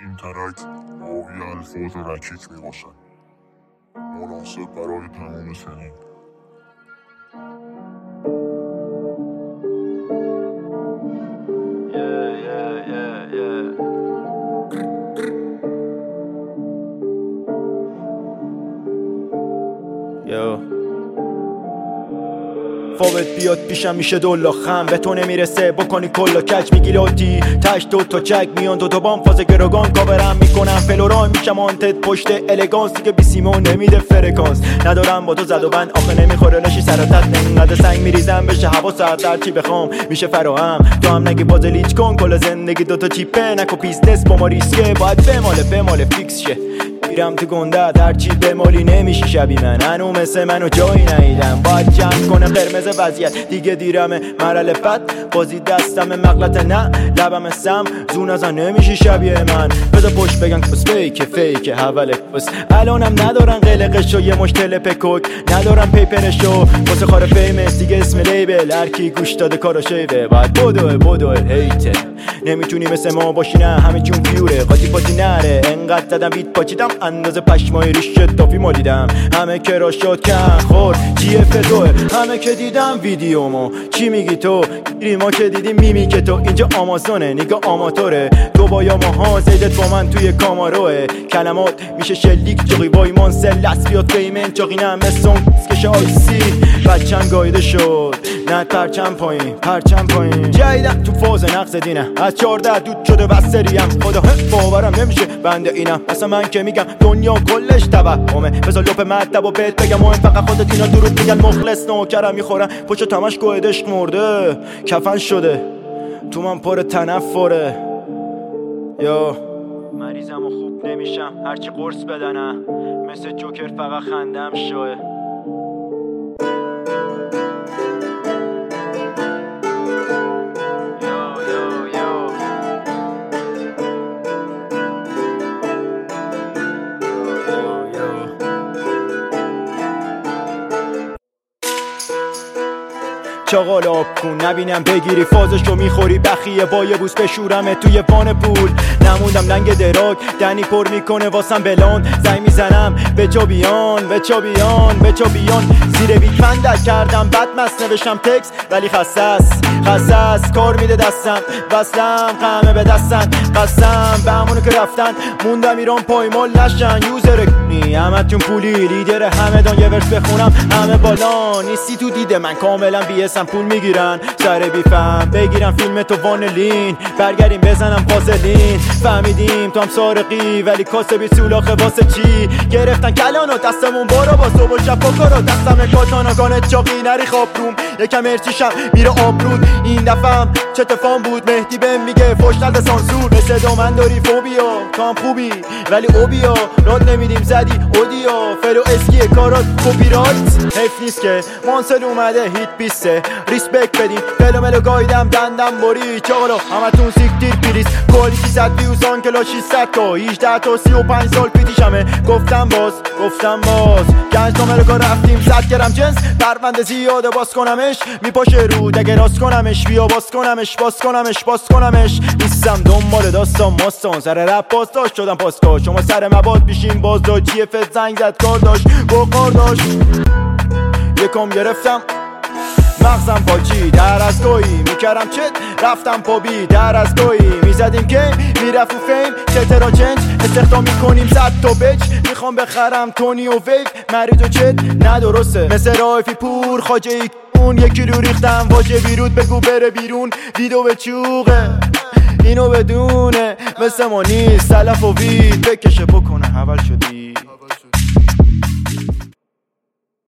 این ترک حاوی الفاظ رکیک میباشد، مناسب برای تمام سنین. فوت بیاد پیشم میشه دولا خم، به تو نمیرسه بکنی کلا کج، میگی لاتی تش دو چک میان دو بام فاز گروگان کاورم میکنم فلوران میشم آنتت پشت الگانس دیگه بیسیمو نمیده فرکانس، ندارم با تو زد و بند آخه نمیخوره لشی سراتت ننقدر سنگ میریزم بشه هوا ساعت در چی بخوام میشه فراهم، تو هم نگی باز لیچ کن کل زندگی دوتا چیپه نکو بیزنس با ما ریسکه باید بماله فیکس شه، میرم تو گنده هرچی بمالی نمیشی شبی من، هنو مثل منو جایی ندیدم، باید جمع کنه قرمز وضعیت دیگه دیرمه مرحله بد بازی دستم مغلط نه لبم سم زون ازن نمیشی شبیه من، بذار پشت بگن کس فیک حوله بس الانم ندارن قلقشو یه مشتل پکوک ندارن پیپرشو واسه خار فیمس دیگه اسم لیبل هرکی گوش داده کارا شیوه باید بدوه هیته نمیتونی مثل ما باشی نه همه جون فیوره قاطی پاتی نره انقدر زدم بیت پاچیدم اندازه پشمای ریش تافی مالیدم همه کرا شد کن خور جیه فتوه همه که دیدم ویدیومو چی میگی تو ما که دیدیم میمی که تو اینجا آمازونه نگاه آماتوره تو با یا ماها زیدت با من توی کاماروه کلمات میشه شلیک جوغی وای مانسل لس بیاد پیمن چاقینم مثل کش آیسی بچم گایده شد نه پرچم پایین جایدم تو فاز نقص دینه از 14 دود شده وستریم خدا باورم نمیشه بنده اینم اصلا من که میگم دنیا کلش توهمه بذار لپ مطلب و بهت بگم مهم فقط خودت اینا درود میگن مخلص نوکرم میخورن پشت تمش گوه عشق مرده کفن شده تو من پر تنفره یا مریضم و خوب نمیشم هرچی قرص بدنم مثل جوکر فقط خندم شوه چاقال آب کن نبینم بگیری فازشو میخوری بخیه با یه بوس بشورمه توی وان پول نموندم لنگ دراگ دنی پر میکنه واسم بلان زنگ میزنم به جا بیان زیر بیت بندک کردم بد مست نوشتم تکس ولی خسته کار میده دستم وصلم قمه به دستن قسم به همونو که رفتن موندم ایران پایمال نشن یوزر کنی همه تون پولی لیدر همه دان یه ورس بخونم همه بالا نیستی تو دیده من کاملا بیسم پول میگیرن سر بیفم بگیرم فیلم تو وانلین برگردیم بزنم فاصلین فهمیدیم تو هم سارقی ولی کاسه بی سولاخه واسه چی گرفتن کلانو دستمون بارا با صبح و شب بکارا دستم کاتاناگانه چاقی نری خواب روم یکم ارچیشم میره آبرود این دفعم چه تفام بود مهدی بهم میگه فوش نده سانسور مثل دامن داری فوبیا تو هم خوبی ولی اوبیا راد نمیدیم زدی اودیا فلو اسکی کارات کپی رایت حیف نیست که مانسل اومده هیت بیسته ریسپکت بدین فلو گایدم دندم باری چاقلو همتون سیکتیر پیریس کلی 300 ویوزان کلا 600 تا 18 تا 35 سال پیتیشمه گفتم باز گنج نامرگا رفتیم 100 گرم جنس پرونده زیاده باز کنمش میپاشه رود اگه راست کنمش بیا باز کنمش نیستم دنبال داستان ماستان سر رپ باز داشت شدم پاسکا شما سر مباد بیشین باز داشت جیه فت زنگ زد کار داشت بقار داشت یکم گرفتم مغزم پاچی در از گویی میکرم چت رفتم پابی در از گویی میزدیم که میرفت و فیم چترا چنج استخدام میکنیم 100 تا بچ میخوام بخرم تونی و ویو مریض و چت ندرسته مثل رایفی پور خاجه ای اون یکی رو ریختم واجه بیرود بگو بره بیرون ویدو به چوقه اینو بدونه مثل ما نیست سلف و وید بکشه بکنه حول شدی